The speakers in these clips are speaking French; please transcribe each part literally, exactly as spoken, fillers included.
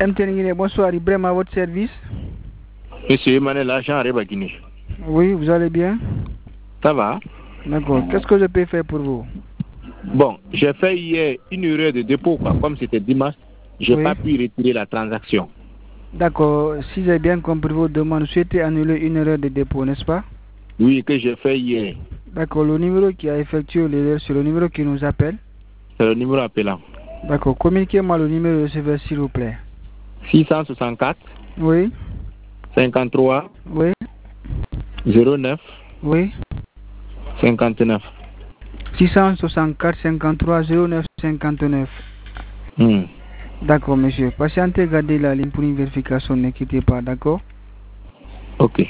M T N Guinée, bonsoir, Ibrahim à votre service. Monsieur Emmanuel Agent Areba Guinée. Oui, vous allez bien? Ça va? D'accord. Qu'est-ce que je peux faire pour vous? Bon, j'ai fait hier une erreur de dépôt, quoi. Comme c'était dimanche, je n'ai Oui. pas pu retirer la transaction. D'accord. Si j'ai bien compris vos demandes, vous souhaitez annuler une erreur de dépôt, n'est-ce pas? Oui, que j'ai fait hier. D'accord. Le numéro qui a effectué l'erreur, c'est le numéro qui nous appelle? C'est le numéro appelant. D'accord. Communiquez-moi le numéro de receveur, s'il vous plaît. six cent soixante-quatre. Oui. cinquante-trois. Oui. zéro neuf. Oui. cinquante-neuf. six cent soixante-quatre cinquante-trois zéro neuf cinquante-neuf. Hmm. D'accord, monsieur. Patientez, gardez la ligne pour une vérification, ne quittez pas, d'accord? Ok.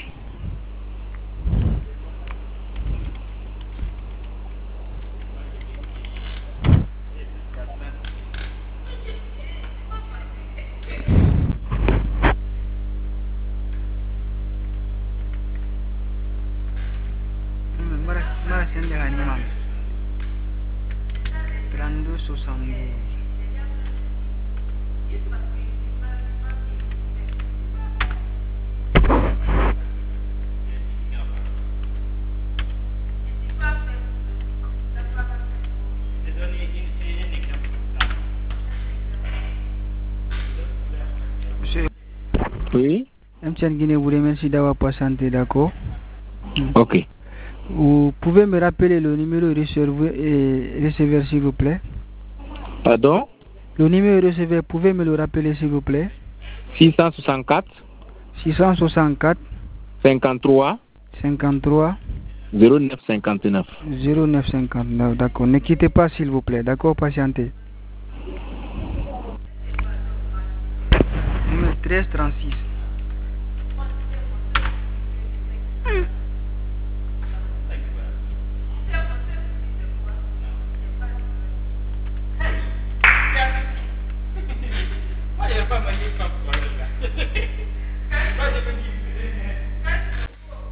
trente-deux soixante-douze. Monsieur, Oui. M T N Guinée vous remercie d'avoir patienté, d'accord? Ok. Vous pouvez me rappeler le numéro receveur, et receveur s'il vous plaît? Pardon? Le numéro receveur, pouvez me le rappeler s'il vous plaît? six cent soixante-quatre. six cent soixante-quatre. cinquante-trois. cinquante-trois. zéro neuf cinquante-neuf. zéro neuf cinquante-neuf, d'accord. Ne quittez pas s'il vous plaît, d'accord, patientez. Numéro treize trente-six.